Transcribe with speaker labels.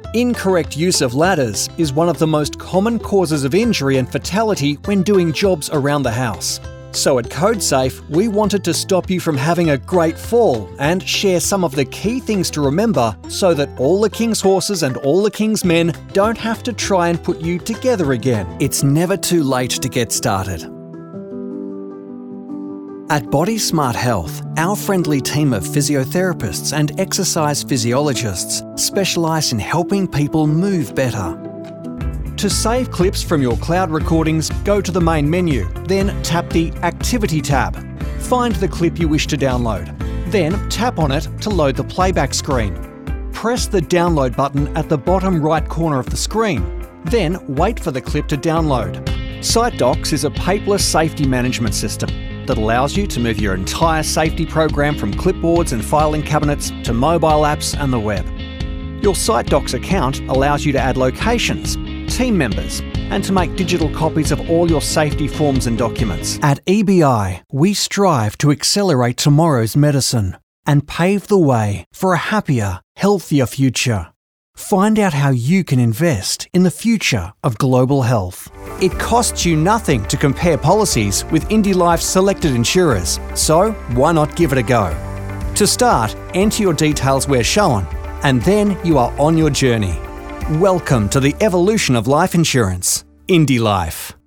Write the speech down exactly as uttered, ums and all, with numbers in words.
Speaker 1: Incorrect use of ladders is one of the most common causes of injury and fatality when doing jobs around the house. So at CodeSafe, we wanted to stop you from having a great fall and share some of the key things to remember so that all the King's horses and all the King's men don't have to try and put you together again. It's never too late to get started. At Body Smart Health, our friendly team of physiotherapists and exercise physiologists specialise in helping people move better. To save clips from your cloud recordings, go to the main menu, then tap the Activity tab. Find the clip you wish to download. Then tap on it to load the playback screen. Press the download button at the bottom right corner of the screen. Then wait for the clip to download. SiteDocs is a paperless safety management system that allows you to move your entire safety program from clipboards and filing cabinets to mobile apps and the web. Your SiteDocs account allows you to add locations, team members, and to make digital copies of all your safety forms and documents. At E B I, we strive to accelerate tomorrow's medicine and pave the way for a happier, healthier future. Find out how you can invest in the future of global health. It costs you nothing to compare policies with IndyLife's selected insurers, so why not give it a go? To start, enter your details where shown, and then you are on your journey. Welcome to the evolution of life insurance. IndyLife.